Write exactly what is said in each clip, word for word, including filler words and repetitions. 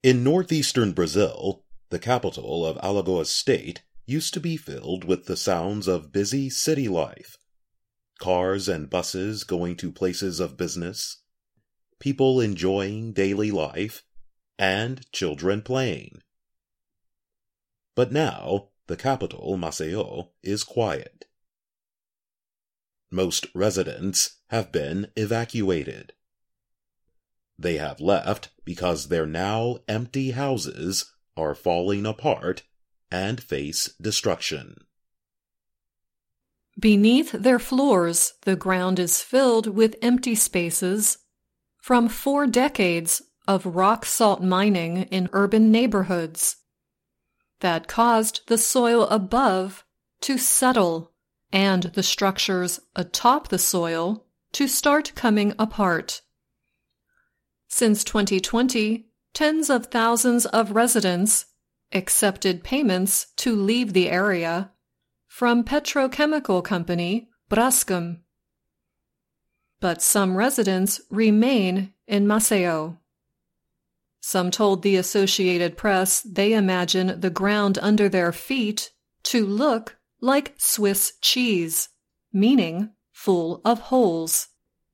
In northeastern Brazil, the capital of Alagoas State used to be filled with the sounds of busy city life. Cars and buses going to places of business, people enjoying daily life, and children playing. But now, the capital, Maceió, is quiet. Most residents have been evacuated. They have left because their now empty houses are falling apart and face destruction. Beneath their floors, the ground is filled with empty spaces from four decades of rock salt mining in urban neighborhoods that caused the soil above to settle and the structures atop the soil to start coming apart. Since twenty twenty, tens of thousands of residents accepted payments to leave the area from petrochemical company Braskem. But some residents remain in Maceió. Some told the Associated Press they imagine the ground under their feet to look like Swiss cheese, meaning full of holes.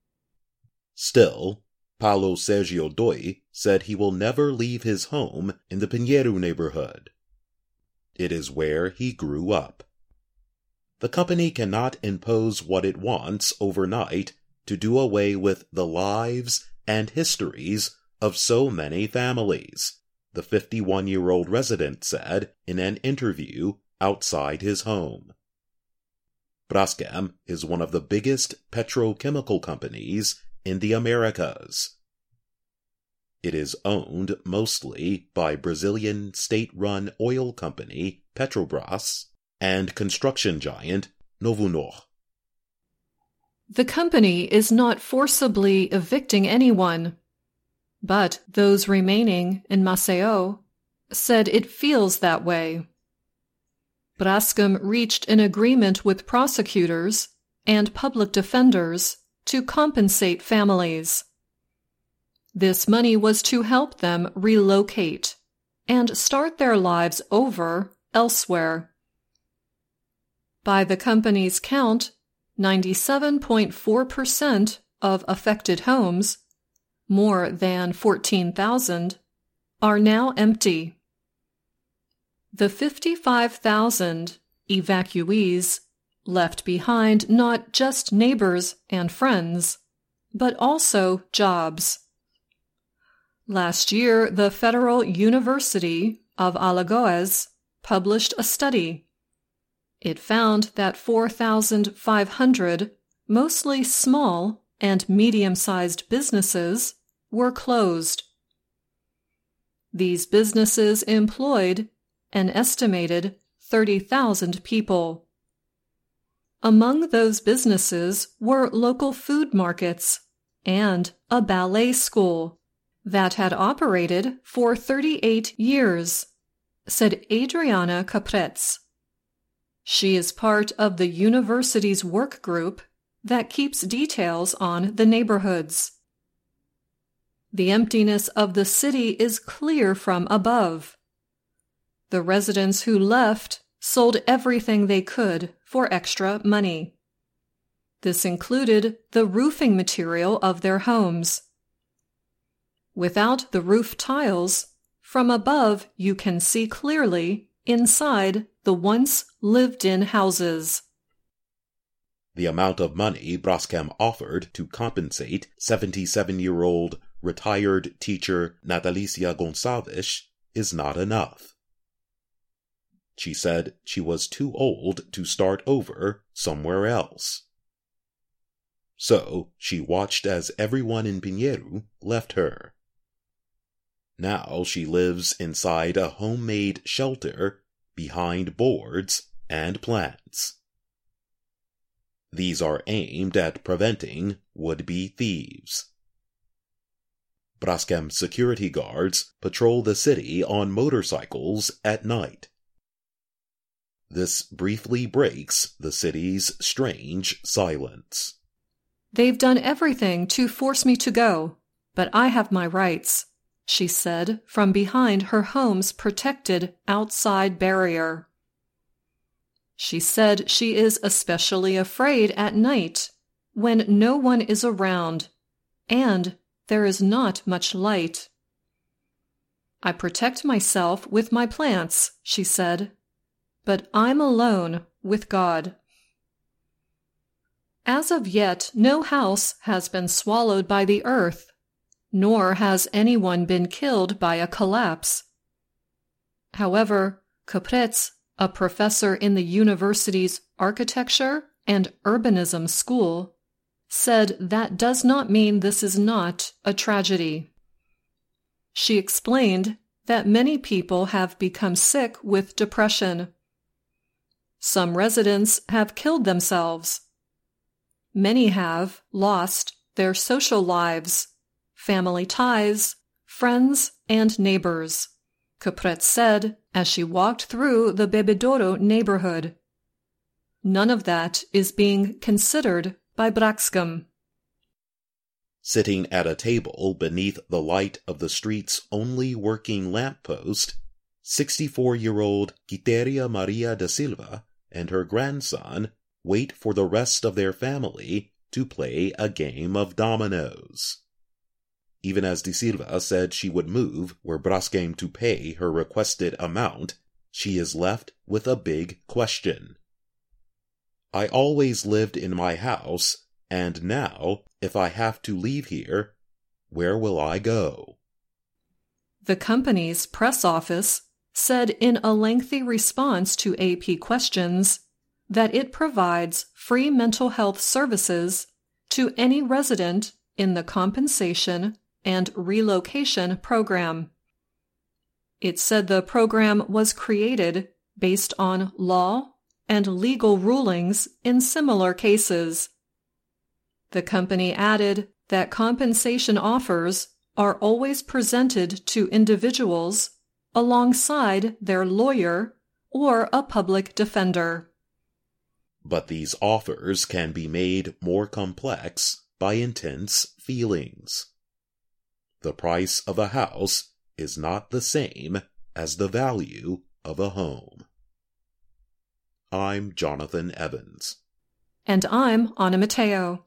Still, Paulo Sergio Doi said he will never leave his home in the Pinheiro neighborhood. It is where he grew up. The company cannot impose what it wants overnight to do away with the lives and histories of so many families, the fifty-one-year-old resident said in an interview outside his home. Braskem is one of the biggest petrochemical companies in the Americas. It is owned mostly by Brazilian state-run oil company Petrobras and construction giant Novonor. The company is not forcibly evicting anyone, but those remaining in Maceió said it feels that way. Braskem reached an agreement with prosecutors and public defenders to compensate families. This money was to help them relocate and start their lives over elsewhere. By the company's count, ninety-seven point four percent of affected homes, more than fourteen thousand, are now empty. The fifty-five thousand evacuees left behind not just neighbors and friends, but also jobs. Last year, the Federal University of Alagoas published a study. It found that four thousand five hundred, mostly small and medium-sized businesses, were closed. These businesses employed an estimated thirty thousand people. Among those businesses were local food markets and a ballet school that had operated for thirty-eight years, said Adriana Capretz. She is part of the university's work group that keeps details on the neighborhoods. The emptiness of the city is clear from above. The residents who left sold everything they could for extra money. This included the roofing material of their homes. Without the roof tiles, from above you can see clearly inside the once lived-in houses. The amount of money Braskem offered to compensate seventy-seven-year-old retired teacher Natalicia Gonçalves is not enough. She said she was too old to start over somewhere else. So she watched as everyone in Pinheiro left her. Now she lives inside a homemade shelter behind boards and plants. These are aimed at preventing would-be thieves. Braskem security guards patrol the city on motorcycles at night. This briefly breaks the city's strange silence. They've done everything to force me to go, but I have my rights, she said from behind her home's protected outside barrier. She said she is especially afraid at night when no one is around and there is not much light. I protect myself with my plants, she said, but I'm alone with God. As of yet, no house has been swallowed by the earth, nor has anyone been killed by a collapse. However, Koprets, a professor in the university's architecture and urbanism school, said that does not mean this is not a tragedy. She explained that many people have become sick with depression. Some residents have killed themselves. Many have lost their social lives, family ties, friends, and neighbors, Koprets said as she walked through the Bebedouro neighborhood. None of that is being considered by Braskem. Sitting at a table beneath the light of the street's only working lamppost, sixty-four-year-old Quiteria Maria da Silva and her grandson wait for the rest of their family to play a game of dominoes. Even as da Silva said she would move were Braskem to pay her requested amount, she is left with a big question. I always lived in my house, and now, if I have to leave here, where will I go? The company's press office said in a lengthy response to A P questions that it provides free mental health services to any resident in the compensation and relocation program. It said the program was created based on law and legal rulings in similar cases. The company added that compensation offers are always presented to individuals alongside their lawyer or a public defender. But these offers can be made more complex by intense feelings. The price of a house is not the same as the value of a home. I'm Jonathan Evans. And I'm Anna Matteo.